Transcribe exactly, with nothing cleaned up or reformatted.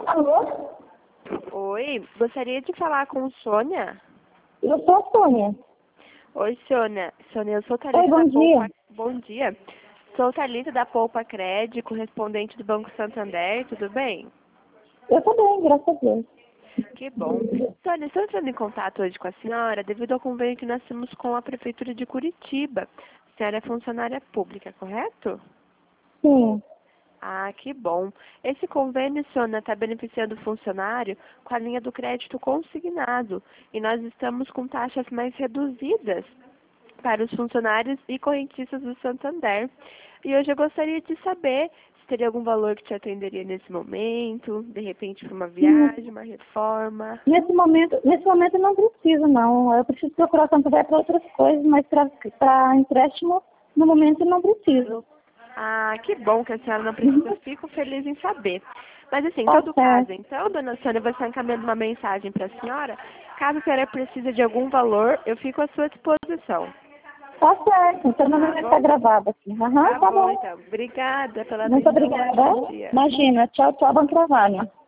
Alô? Oi, gostaria de falar com Sônia. Eu sou a Sônia. Oi, Sônia. Sônia, eu sou Oi, Thalita bom da dia. Poupa... Bom dia. Sou Thalita da Poupa Cred, correspondente do Banco Santander, tudo bem? Eu tô bem, graças a Deus. Que bom. Sônia, estou entrando em contato hoje com a senhora devido ao convênio que nós temos com a Prefeitura de Curitiba. A senhora é funcionária pública, correto? Sim. Ah, que bom. Esse convênio, Sônia, está beneficiando o funcionário com a linha do crédito consignado. E nós estamos com taxas mais reduzidas para os funcionários e correntistas do Santander. E hoje eu gostaria de saber se teria algum valor que te atenderia nesse momento, de repente para uma Hum, viagem, uma reforma. Nesse momento, nesse momento eu não preciso, não. Eu preciso procurar o Santander para outras coisas, mas para empréstimo, no momento eu não preciso. Ah, que bom que a senhora não precisa. Fico feliz em saber. Mas assim, em Tá todo caso, certo. então, dona Sônia, eu vou estar encaminhando uma mensagem para a senhora. Caso a senhora precise de algum valor, eu fico à sua disposição. Tá certo. Então meu Tá nome está bom? gravado aqui. Aham, Tá tá bom, bom. então. Obrigada pela Muito atenção. obrigada. Bom dia. Imagina. Tchau, tchau. Bom trabalho.